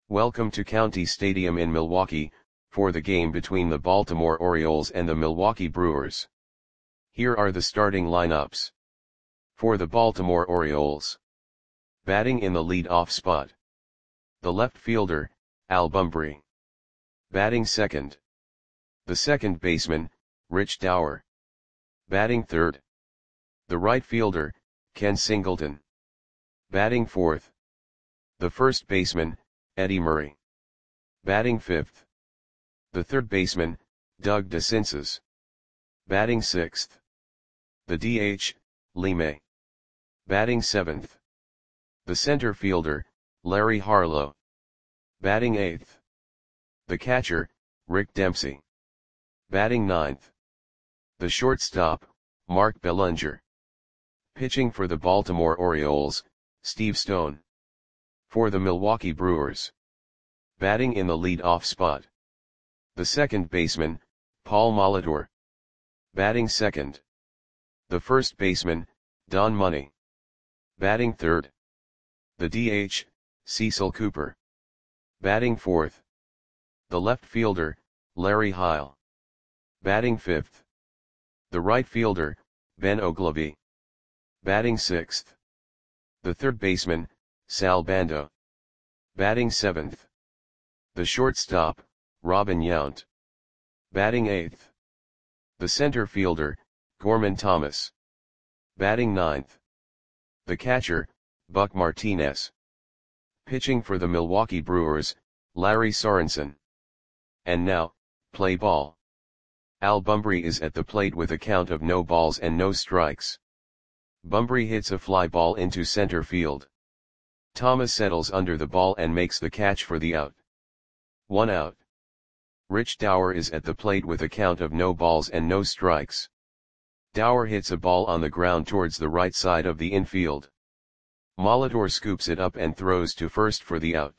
Welcome to County Stadium in Milwaukee, for the game between the Baltimore Orioles and the Milwaukee Brewers. Here are the starting lineups. For the Baltimore Orioles. Batting in the lead-off spot. The left fielder, Al Bumbry. Batting second. The second baseman, Rich Dauer. Batting third. The right fielder, Ken Singleton. Batting fourth. The first baseman, Eddie Murray. Batting fifth. The third baseman, Doug DeCinces. Batting sixth. The DH, Lee May. Batting seventh. The center fielder, Larry Harlow. Batting eighth. The catcher, Rick Dempsey. Batting ninth. The shortstop, Mark Bellinger. Pitching for the Baltimore Orioles, Steve Stone. For the Milwaukee Brewers. Batting in the lead-off spot. The second baseman, Paul Molitor. Batting second. The first baseman, Don Money. Batting third. The DH, Cecil Cooper. Batting fourth. The left fielder, Larry Heil. Batting fifth. The right fielder, Ben Oglivie. Batting sixth. The third baseman, Sal Bando. Batting seventh. The shortstop, Robin Yount. Batting eighth. The center fielder, Gorman Thomas. Batting ninth. The catcher, Buck Martinez. Pitching for the Milwaukee Brewers, Larry Sorensen. And now, play ball. Al Bumbry is at the plate with a count of no balls and no strikes. Bumbry hits a fly ball into center field. Thomas settles under the ball and makes the catch for the out. 1 out. Rich Dauer is at the plate with a count of no balls and no strikes. Dauer hits a ball on the ground towards the right side of the infield. Molitor scoops it up and throws to first for the out.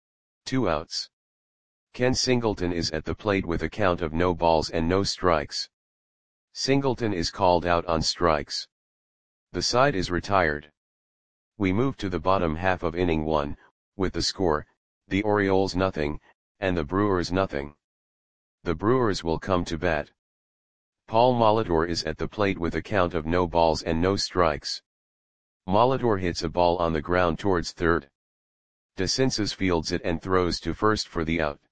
2 outs. Ken Singleton is at the plate with a count of no balls and no strikes. Singleton is called out on strikes. The side is retired. We move to the bottom half of inning 1, with the score, the Orioles nothing, and the Brewers nothing. The Brewers will come to bat. Paul Molitor is at the plate with a count of no balls and no strikes. Molitor hits a ball on the ground towards third. DeCinces fields it and throws to first for the out.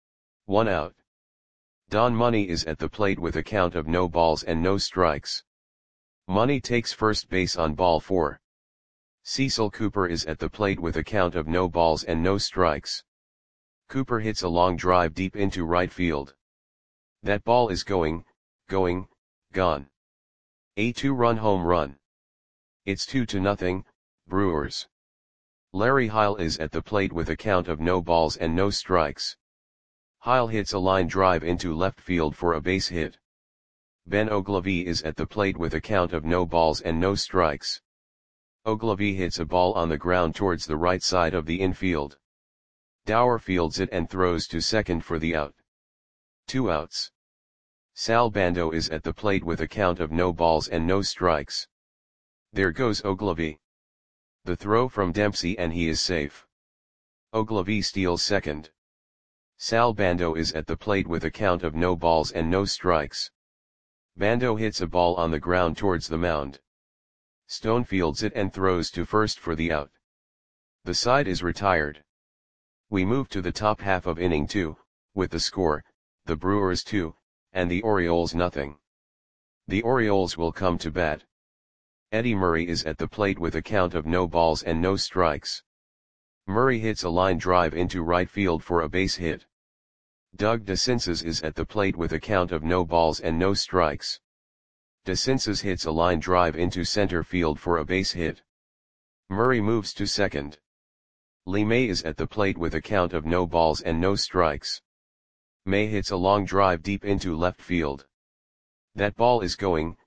1 out. Don Money is at the plate with a count of no balls and no strikes. Money takes first base on ball 4. Cecil Cooper is at the plate with a count of no balls and no strikes. Cooper hits a long drive deep into right field. That ball is gone. A 2-run home run. It's 2-0, Brewers. Larry Heil is at the plate with a count of no balls and no strikes. Heil hits a line drive into left field for a base hit. Ben Oglivie is at the plate with a count of no balls and no strikes. Oglivie hits a ball on the ground towards the right side of the infield. Dauer fields it and throws to second for the out. 2 outs. Sal Bando is at the plate with a count of no balls and no strikes. There goes Oglivie. The throw from Dempsey and he is safe. Oglivie steals second. Sal Bando is at the plate with a count of no balls and no strikes. Bando hits a ball on the ground towards the mound. Stone fields it and throws to first for the out. The side is retired. We move to the top half of inning 2, with the score, the Brewers 2, and the Orioles nothing. The Orioles will come to bat. Eddie Murray is at the plate with a count of no balls and no strikes. Murray hits a line drive into right field for a base hit. Doug DeCinces is at the plate with a count of no balls and no strikes. DeCinces hits a line drive into center field for a base hit. Murray moves to second. Lee May is at the plate with a count of no balls and no strikes. May hits a long drive deep into left field. That ball is gone.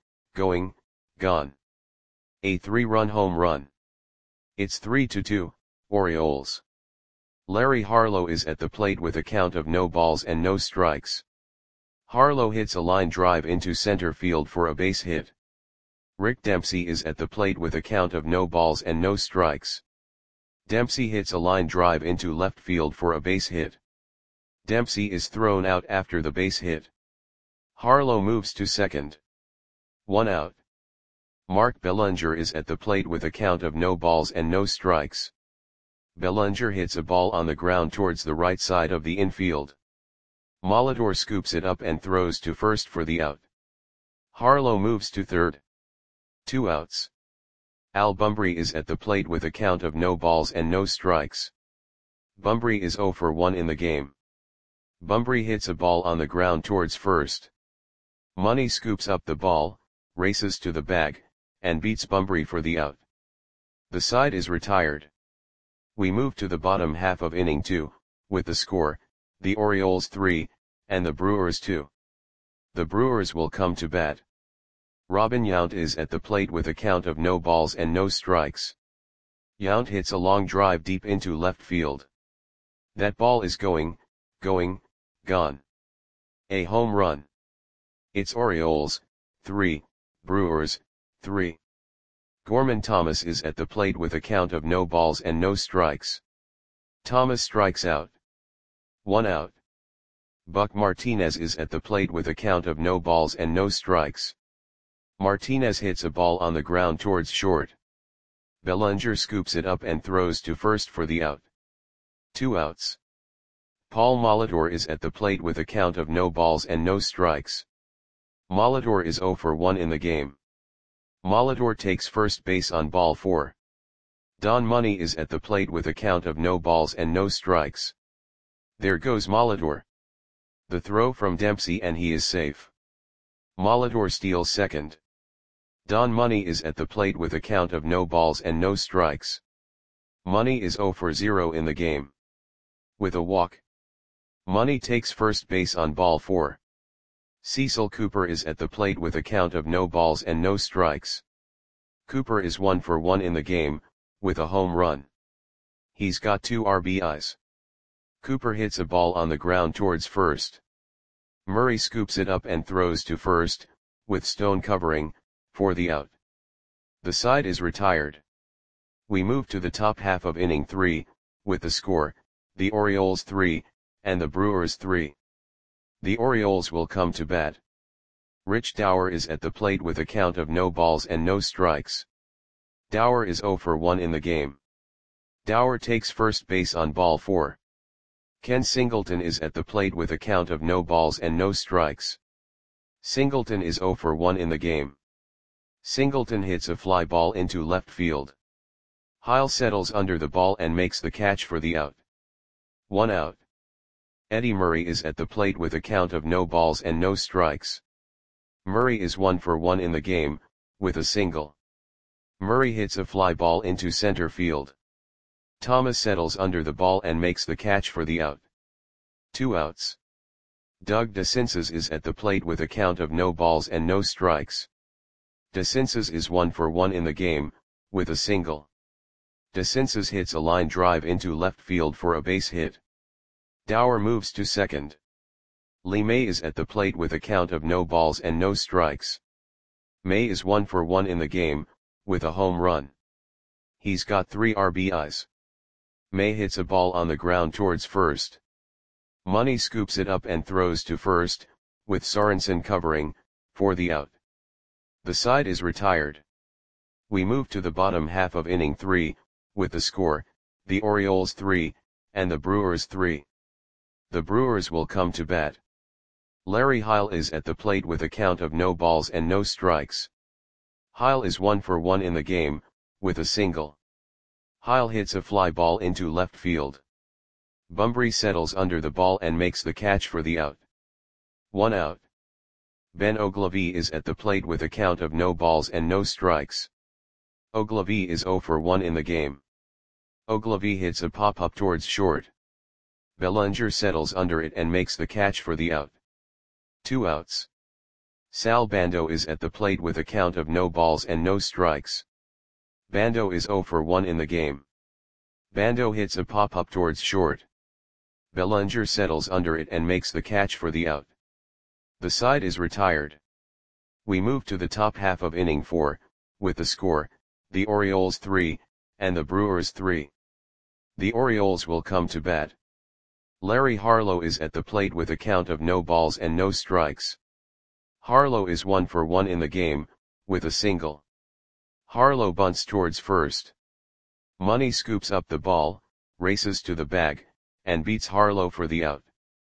A 3-run home run. It's 3-2, Orioles. Larry Harlow is at the plate with a count of no balls and no strikes. Harlow hits a line drive into center field for a base hit. Rick Dempsey is at the plate with a count of no balls and no strikes. Dempsey hits a line drive into left field for a base hit. Dempsey is thrown out after the base hit. Harlow moves to second. 1 out. Mark Bellinger is at the plate with a count of no balls and no strikes. Bellinger hits a ball on the ground towards the right side of the infield. Molitor scoops it up and throws to first for the out. Harlow moves to third. 2 outs. Al Bumbry is at the plate with a count of no balls and no strikes. Bumbry is 0 for 1 in the game. Bumbry hits a ball on the ground towards first. Money scoops up the ball, races to the bag, and beats Bumbry for the out. The side is retired. We move to the bottom half of inning 2, with the score, the Orioles 3, and the Brewers 2. The Brewers will come to bat. Robin Yount is at the plate with a count of no balls and no strikes. Yount hits a long drive deep into left field. That ball is going, gone. A home run. It's Orioles, 3, Brewers, 3. Gorman Thomas is at the plate with a count of no balls and no strikes. Thomas strikes out. 1 out. Buck Martinez is at the plate with a count of no balls and no strikes. Martinez hits a ball on the ground towards short. Bellinger scoops it up and throws to first for the out. 2 outs. Paul Molitor is at the plate with a count of no balls and no strikes. Molitor is 0 for 1 in the game. Molitor takes first base on ball 4. Don Money is at the plate with a count of no balls and no strikes. There goes Molitor. The throw from Dempsey and he is safe. Molitor steals second. Don Money is at the plate with a count of no balls and no strikes. Money is 0 for 0 in the game. With a walk. Money takes first base on ball 4. Cecil Cooper is at the plate with a count of no balls and no strikes. Cooper is 1 for 1 in the game, with a home run. He's got 2 RBIs. Cooper hits a ball on the ground towards first. Murray scoops it up and throws to first, with Stone covering, for the out. The side is retired. We move to the top half of inning 3, with the score, the Orioles 3, and the Brewers 3. The Orioles will come to bat. Rich Dower is at the plate with a count of no balls and no strikes. Dower is 0 for 1 in the game. Dower takes first base on ball 4. Ken Singleton is at the plate with a count of no balls and no strikes. Singleton is 0 for 1 in the game. Singleton hits a fly ball into left field. Heil settles under the ball and makes the catch for the out. 1 out. Eddie Murray is at the plate with a count of no balls and no strikes. Murray is 1 for 1 in the game, with a single. Murray hits a fly ball into center field. Thomas settles under the ball and makes the catch for the out. 2 outs. Doug DeCinces is at the plate with a count of no balls and no strikes. DeCinces is 1 for 1 in the game, with a single. DeCinces hits a line drive into left field for a base hit. Dower moves to second. Lee May is at the plate with a count of no balls and no strikes. May is 1 for 1 in the game, with a home run. He's got 3 RBIs. May hits a ball on the ground towards first. Money scoops it up and throws to first, with Sorensen covering, for the out. The side is retired. We move to the bottom half of inning 3, with the score, the Orioles 3, and the Brewers 3. The Brewers will come to bat. Larry Heil is at the plate with a count of no balls and no strikes. Heil is 1 for 1 in the game, with a single. Heil hits a fly ball into left field. Bumbry settles under the ball and makes the catch for the out. 1 out. Ben Oglivie is at the plate with a count of no balls and no strikes. Oglivie is 0 for 1 in the game. Oglivie hits a pop-up towards short. Bellinger settles under it and makes the catch for the out. 2 outs. Sal Bando is at the plate with a count of no balls and no strikes. Bando is 0 for 1 in the game. Bando hits a pop-up towards short. Bellinger settles under it and makes the catch for the out. The side is retired. We move to the top half of inning 4, with the score, the Orioles 3, and the Brewers 3. The Orioles will come to bat. Larry Harlow is at the plate with a count of no balls and no strikes. Harlow is 1 for 1 in the game, with a single. Harlow bunts towards first. Money scoops up the ball, races to the bag, and beats Harlow for the out.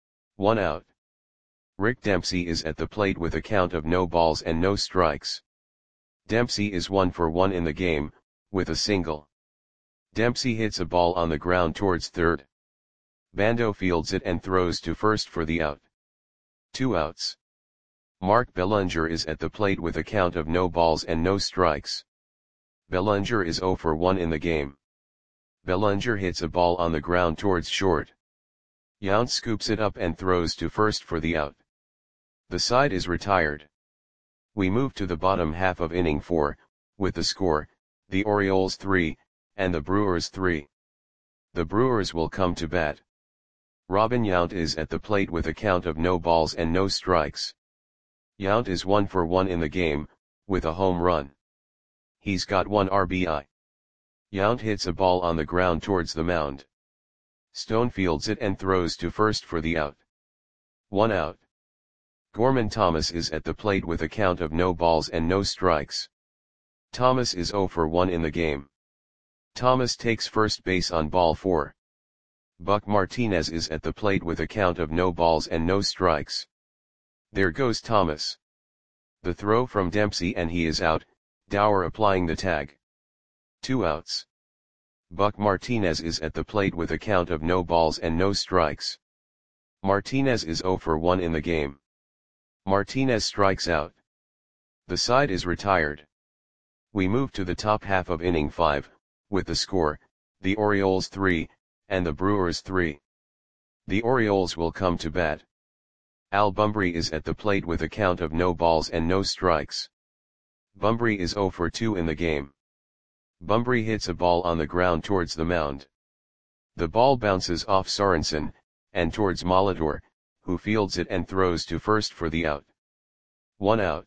1 out. Rick Dempsey is at the plate with a count of no balls and no strikes. Dempsey is 1 for 1 in the game, with a single. Dempsey hits a ball on the ground towards third. Bando fields it and throws to first for the out. 2 outs. Mark Bellinger is at the plate with a count of no balls and no strikes. Bellinger is 0 for 1 in the game. Bellinger hits a ball on the ground towards short. Yount scoops it up and throws to first for the out. The side is retired. We move to the bottom half of inning 4, with the score, the Orioles 3, and the Brewers 3. The Brewers will come to bat. Robin Yount is at the plate with a count of no balls and no strikes. Yount is 1 for 1 in the game, with a home run. He's got 1 RBI. Yount hits a ball on the ground towards the mound. Stone fields it and throws to first for the out. 1 out. Gorman Thomas is at the plate with a count of no balls and no strikes. Thomas is 0 for 1 in the game. Thomas takes first base on ball 4. Buck Martinez is at the plate with a count of no balls and no strikes. There goes Thomas. The throw from Dempsey and he is out, Dower applying the tag. 2 outs. Buck Martinez is at the plate with a count of no balls and no strikes. Martinez is 0 for 1 in the game. Martinez strikes out. The side is retired. We move to the top half of inning 5, with the score, the Orioles 3, and the Brewers 3. The Orioles will come to bat. Al Bumbry is at the plate with a count of no balls and no strikes. Bumbry is 0 for 2 in the game. Bumbry hits a ball on the ground towards the mound. The ball bounces off Sorensen, and towards Molitor, who fields it and throws to first for the out. 1 out.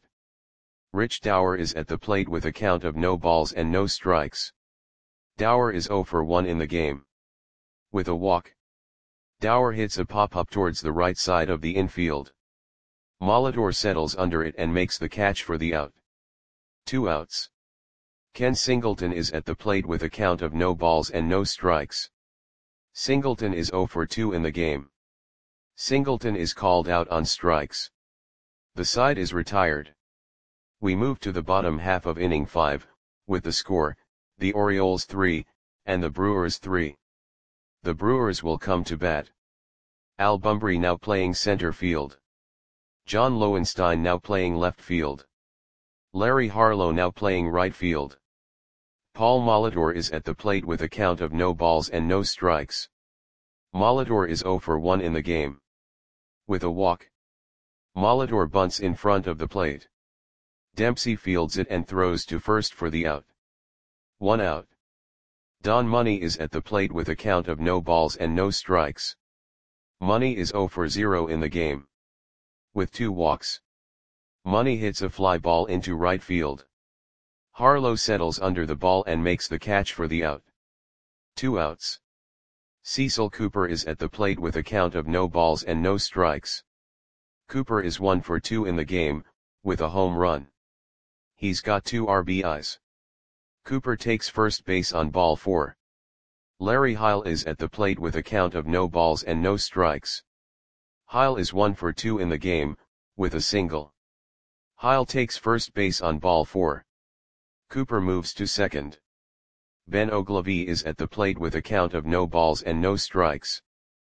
Rich Dower is at the plate with a count of no balls and no strikes. Dower is 0 for 1 in the game. With a walk. Dower hits a pop-up towards the right side of the infield. Molitor settles under it and makes the catch for the out. 2 outs. Ken Singleton is at the plate with a count of no balls and no strikes. Singleton is 0 for 2 in the game. Singleton is called out on strikes. The side is retired. We move to the bottom half of inning 5, with the score, the Orioles 3, and the Brewers 3. The Brewers will come to bat. Al Bumbry now playing center field. John Lowenstein now playing left field. Larry Harlow now playing right field. Paul Molitor is at the plate with a count of no balls and no strikes. Molitor is 0 for 1 in the game. With a walk. Molitor bunts in front of the plate. Dempsey fields it and throws to first for the out. 1 out. Don Money is at the plate with a count of no balls and no strikes. Money is 0 for 0 in the game. With 2 walks. Money hits a fly ball into right field. Harlow settles under the ball and makes the catch for the out. 2 outs. Cecil Cooper is at the plate with a count of no balls and no strikes. Cooper is 1 for 2 in the game, with a home run. He's got 2 RBIs. Cooper takes first base on ball 4. Larry Heil is at the plate with a count of no balls and no strikes. Heil is 1 for 2 in the game, with a single. Heil takes first base on ball 4. Cooper moves to second. Ben Ogilvie is at the plate with a count of no balls and no strikes.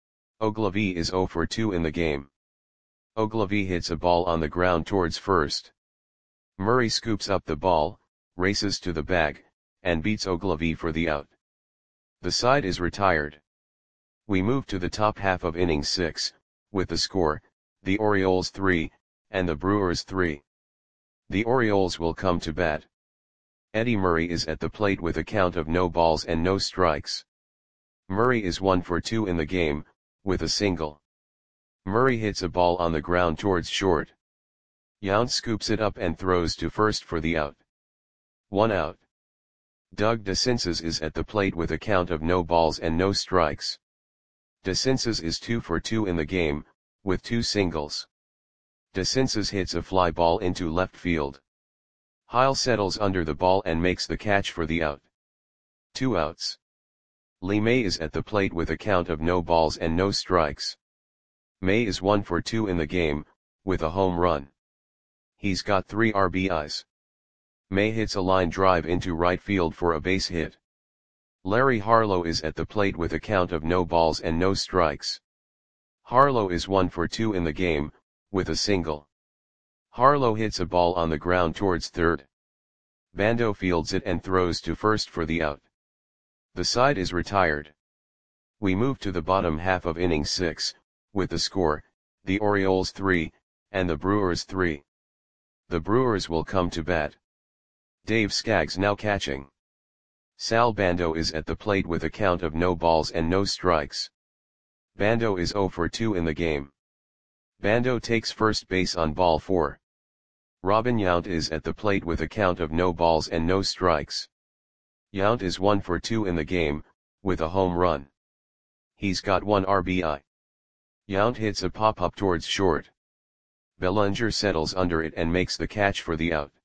Ogilvie is 0 for 2 in the game. Ogilvie hits a ball on the ground towards first. Murray scoops up the ball, races to the bag, and beats Ogilvie for the out. The side is retired. We move to the top half of inning 6, with the score, the Orioles 3, and the Brewers 3. The Orioles will come to bat. Eddie Murray is at the plate with a count of no balls and no strikes. Murray is 1 for 2 in the game, with a single. Murray hits a ball on the ground towards short. Yount scoops it up and throws to first for the out. 1 out. Doug DeCinces is at the plate with a count of no balls and no strikes. DeCinces is 2 for 2 in the game, with 2 singles. DeCinces hits a fly ball into left field. Heil settles under the ball and makes the catch for the out. 2 outs. Lee May is at the plate with a count of no balls and no strikes. May is 1 for 2 in the game, with a home run. He's got 3 RBIs. May hits a line drive into right field for a base hit. Larry Harlow is at the plate with a count of no balls and no strikes. Harlow is 1 for 2 in the game, with a single. Harlow hits a ball on the ground towards third. Bando fields it and throws to first for the out. The side is retired. We move to the bottom half of inning 6, with the score, the Orioles 3, and the Brewers 3. The Brewers will come to bat. Dave Skaggs now catching. Sal Bando is at the plate with a count of no balls and no strikes. Bando is 0 for 2 in the game. Bando takes first base on ball 4. Robin Yount is at the plate with a count of no balls and no strikes. Yount is 1 for 2 in the game, with a home run. He's got 1 RBI. Yount hits a pop-up towards short. Bellinger settles under it and makes the catch for the out.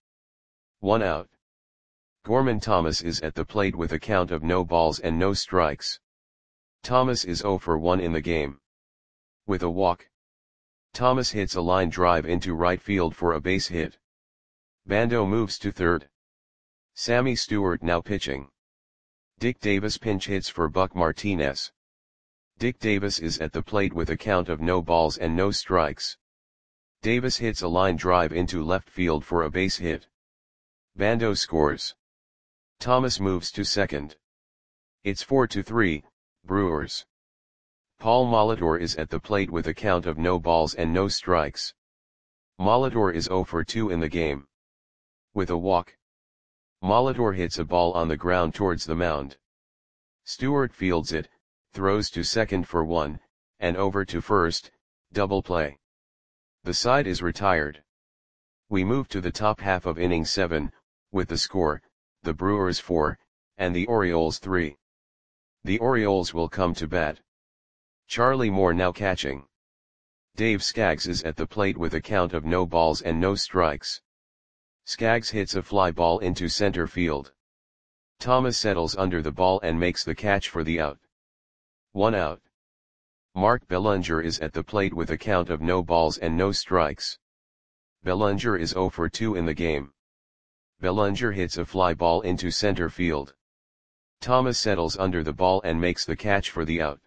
1 out. Gorman Thomas is at the plate with a count of no balls and no strikes. Thomas is 0 for 1 in the game. With a walk. Thomas hits a line drive into right field for a base hit. Bando moves to third. Sammy Stewart now pitching. Dick Davis pinch hits for Buck Martinez. Dick Davis is at the plate with a count of no balls and no strikes. Davis hits a line drive into left field for a base hit. Bando scores. Thomas moves to second. It's 4-3, Brewers. Paul Molitor is at the plate with a count of no balls and no strikes. Molitor is 0 for 2 in the game. With a walk. Molitor hits a ball on the ground towards the mound. Stewart fields it, throws to second for 1, and over to first, double play. The side is retired. We move to the top half of inning 7, with the score, the Brewers 4, and the Orioles 3. The Orioles will come to bat. Charlie Moore now catching. Dave Skaggs is at the plate with a count of no balls and no strikes. Skaggs hits a fly ball into center field. Thomas settles under the ball and makes the catch for the out. 1 out. Mark Bellinger is at the plate with a count of no balls and no strikes. Bellinger is 0 for 2 in the game. Bellinger hits a fly ball into center field. Thomas settles under the ball and makes the catch for the out.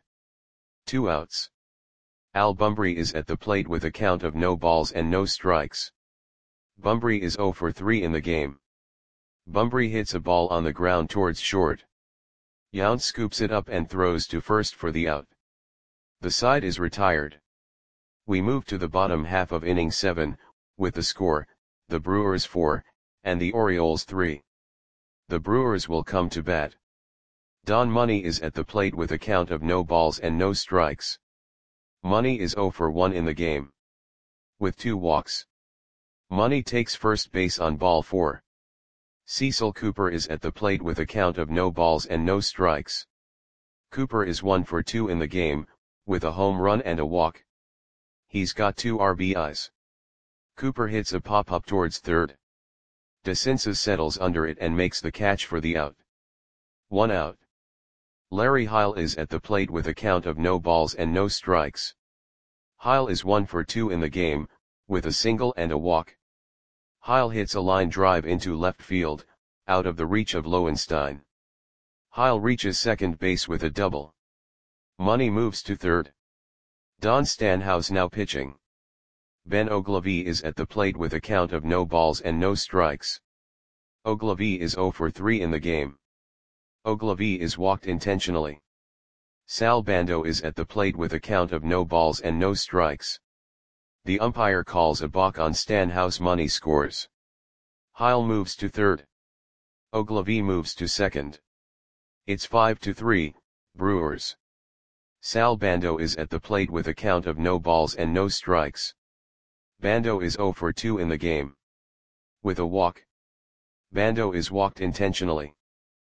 2 outs. Al Bumbry is at the plate with a count of no balls and no strikes. Bumbry is 0 for 3 in the game. Bumbry hits a ball on the ground towards short. Yount scoops it up and throws to first for the out. The side is retired. We move to the bottom half of inning 7, with the score, the Brewers 4, and the Orioles 3. The Brewers will come to bat. Don Money is at the plate with a count of no balls and no strikes. Money is 0 for 1 in the game. With 2 walks. Money takes first base on ball 4. Cecil Cooper is at the plate with a count of no balls and no strikes. Cooper is 1 for 2 in the game, with a home run and a walk. He's got 2 RBIs. Cooper hits a pop-up towards third. DeCinces settles under it and makes the catch for the out. 1 out. Larry Heil is at the plate with a count of no balls and no strikes. Heil is 1 for 2 in the game, with a single and a walk. Heil hits a line drive into left field, out of the reach of Lowenstein. Heil reaches second base with a double. Money moves to third. Don Stanhouse now pitching. Ben Ogilvie is at the plate with a count of no balls and no strikes. Ogilvie is 0 for 3 in the game. Ogilvie is walked intentionally. Sal Bando is at the plate with a count of no balls and no strikes. The umpire calls a balk on Stanhouse. Money scores. Heil moves to third. Ogilvie moves to second. It's 5-3, Brewers. Sal Bando is at the plate with a count of no balls and no strikes. Bando is 0 for 2 in the game. With a walk. Bando is walked intentionally.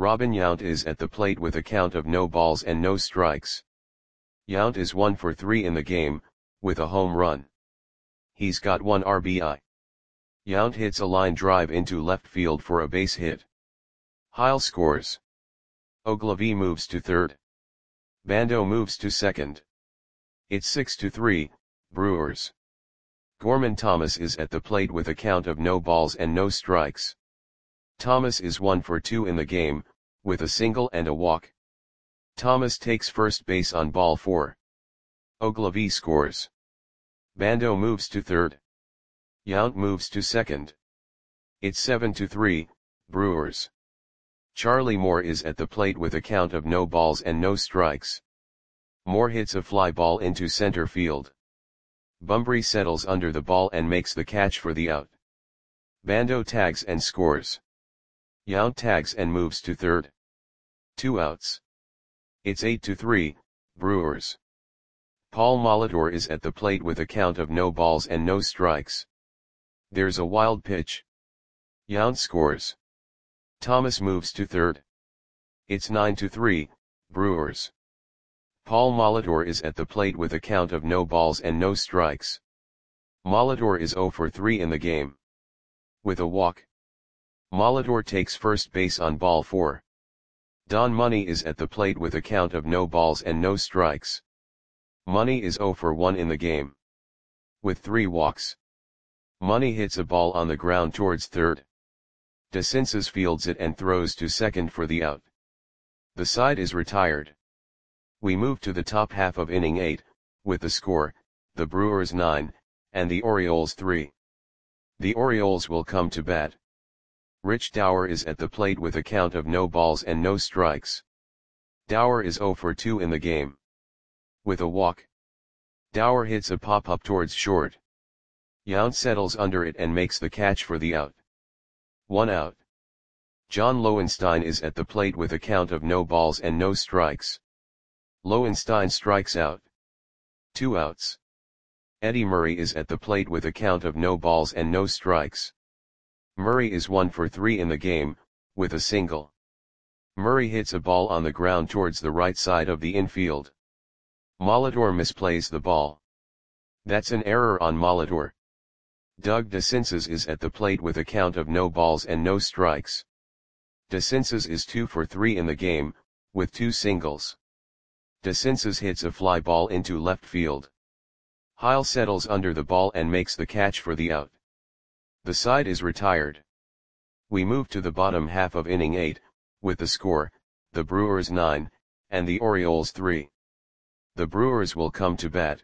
Robin Yount is at the plate with a count of no balls and no strikes. Yount is 1 for 3 in the game, with a home run. He's got 1 RBI. Yount hits a line drive into left field for a base hit. Heil scores. Ogilvy moves to third. Bando moves to second. It's 6-3, Brewers. Gorman Thomas is at the plate with a count of no balls and no strikes. Thomas is 1 for 2 in the game, with a single and a walk. Thomas takes first base on ball 4. Ogilvy scores. Bando moves to third. Yount moves to second. It's 7-3, Brewers. Charlie Moore is at the plate with a count of no balls and no strikes. Moore hits a fly ball into center field. Bunbury settles under the ball and makes the catch for the out. Bando tags and scores. Yount tags and moves to third. 2 outs. It's 8-3, Brewers. Paul Molitor is at the plate with a count of no balls and no strikes. There's a wild pitch. Yount scores. Thomas moves to third. It's 9-3, Brewers. Paul Molitor is at the plate with a count of no balls and no strikes. Molitor is 0 for 3 in the game. With a walk. Molitor takes first base on ball 4. Don Money is at the plate with a count of no balls and no strikes. Money is 0 for 1 in the game. With 3 walks. Money hits a ball on the ground towards third. DeCinces fields it and throws to second for the out. The side is retired. We move to the top half of inning 8, with the score, the Brewers 9, and the Orioles 3. The Orioles will come to bat. Rich Dower is at the plate with a count of no balls and no strikes. Dower is 0 for 2 in the game. With a walk. Dower hits a pop-up towards short. Yount settles under it and makes the catch for the out. 1 out. John Lowenstein is at the plate with a count of no balls and no strikes. Lowenstein strikes out. 2 outs. Eddie Murray is at the plate with a count of no balls and no strikes. Murray is 1 for 3 in the game, with a single. Murray hits a ball on the ground towards the right side of the infield. Molitor misplays the ball. That's an error on Molitor. Doug DeCinces is at the plate with a count of no balls and no strikes. DeCinces is 2 for 3 in the game, with 2 singles. DeCinces hits a fly ball into left field. Heil settles under the ball and makes the catch for the out. The side is retired. We move to the bottom half of inning 8, with the score, the Brewers 9, and the Orioles 3. The Brewers will come to bat.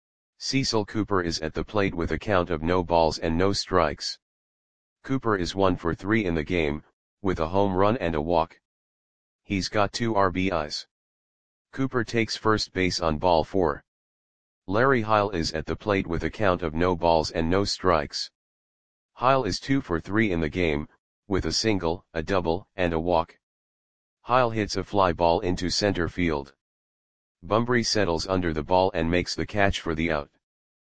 Cecil Cooper is at the plate with a count of no balls and no strikes. Cooper is 1 for 3 in the game, with a home run and a walk. He's got 2 RBIs. Cooper takes first base on ball 4. Larry Heil is at the plate with a count of no balls and no strikes. Heil is 2 for 3 in the game, with a single, a double, and a walk. Heil hits a fly ball into center field. Bunbury settles under the ball and makes the catch for the out.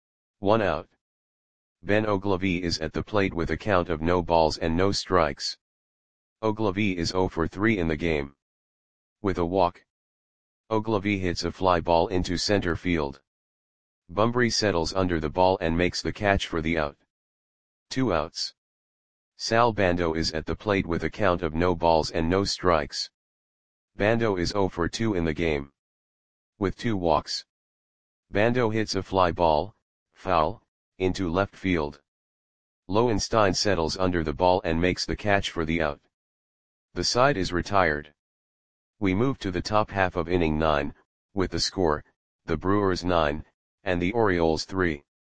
1 out. Ben Ogilvy is at the plate with a count of no balls and no strikes. Ogilvy is 0 for 3 in the game. With a walk. Ogilvy hits a fly ball into center field. Bunbury settles under the ball and makes the catch for the out. 2 outs. Sal Bando is at the plate with a count of no balls and no strikes. Bando is 0 for 2 in the game. With 2 walks. Bando hits a fly ball, foul, into left field. Lowenstein settles under the ball and makes the catch for the out. The side is retired. We move to the top half of inning 9, with the score, the Brewers 9, and the Orioles 3.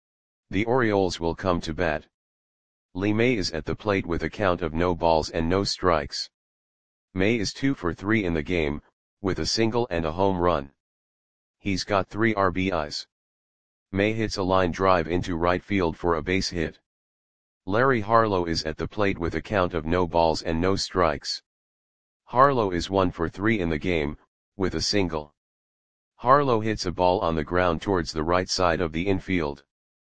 The Orioles will come to bat. Lee May is at the plate with a count of no balls and no strikes. May is 2 for 3 in the game, with a single and a home run. He's got 3 RBIs. May hits a line drive into right field for a base hit. Larry Harlow is at the plate with a count of no balls and no strikes. Harlow is 1 for 3 in the game, with a single. Harlow hits a ball on the ground towards the right side of the infield.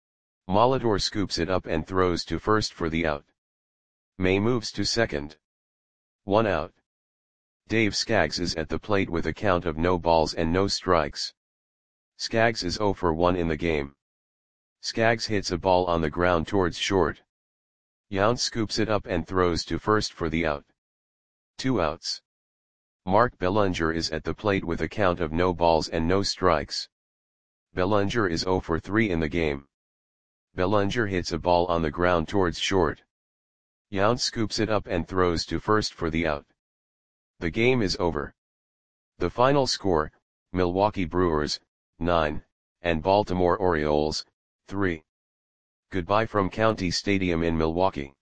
Molitor scoops it up and throws to first for the out. May moves to second. 1 out. Dave Skaggs is at the plate with a count of no balls and no strikes. Skaggs is 0 for 1 in the game. Skaggs hits a ball on the ground towards short. Yount scoops it up and throws to first for the out. 2 outs. Mark Bellinger is at the plate with a count of no balls and no strikes. Bellinger is 0 for 3 in the game. Bellinger hits a ball on the ground towards short. Yount scoops it up and throws to first for the out. The game is over. The final score, Milwaukee Brewers, 9, and Baltimore Orioles, 3. Goodbye from County Stadium in Milwaukee.